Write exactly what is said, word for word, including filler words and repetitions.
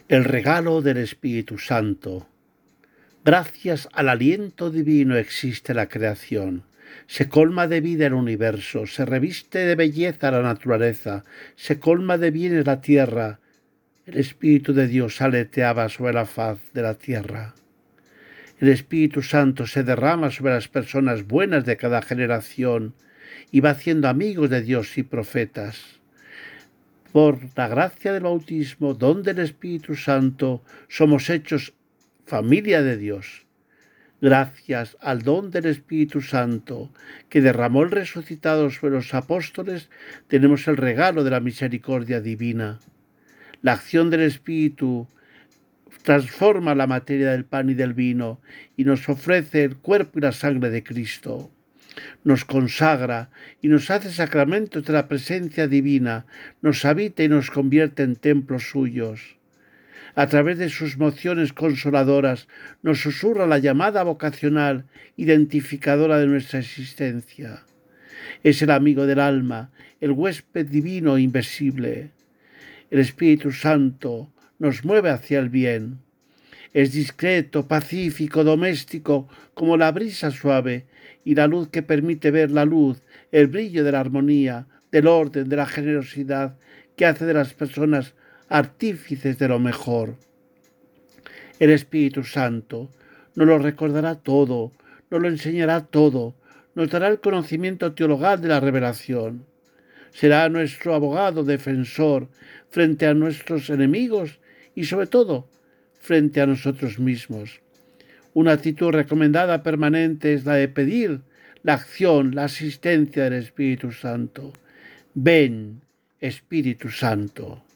El regalo del Espíritu Santo. Gracias al aliento divino existe la creación. Se colma de vida el universo, se reviste de belleza la naturaleza, se colma de bienes la tierra. El Espíritu de Dios aleteaba sobre la faz de la tierra. El Espíritu Santo se derrama sobre las personas buenas de cada generación y va haciendo amigos de Dios y profetas. Por la gracia del bautismo, don del Espíritu Santo, somos hechos familia de Dios. Gracias al don del Espíritu Santo que derramó el resucitado sobre los apóstoles, tenemos el regalo de la misericordia divina. La acción del Espíritu transforma la materia del pan y del vino y nos ofrece el cuerpo y la sangre de Cristo. Nos consagra y nos hace sacramentos de la presencia divina, nos habita y nos convierte en templos suyos. A través de sus mociones consoladoras nos susurra la llamada vocacional identificadora de nuestra existencia. Es el amigo del alma, el huésped divino e invisible. El Espíritu Santo nos mueve hacia el bien. Es discreto, pacífico, doméstico, como la brisa suave y la luz que permite ver la luz, el brillo de la armonía, del orden, de la generosidad que hace de las personas artífices de lo mejor. El Espíritu Santo nos lo recordará todo, nos lo enseñará todo, nos dará el conocimiento teologal de la revelación. Será nuestro abogado defensor frente a nuestros enemigos y sobre todo frente a nosotros mismos. Una actitud recomendada permanente es la de pedir la acción, la asistencia del Espíritu Santo. Ven, Espíritu Santo.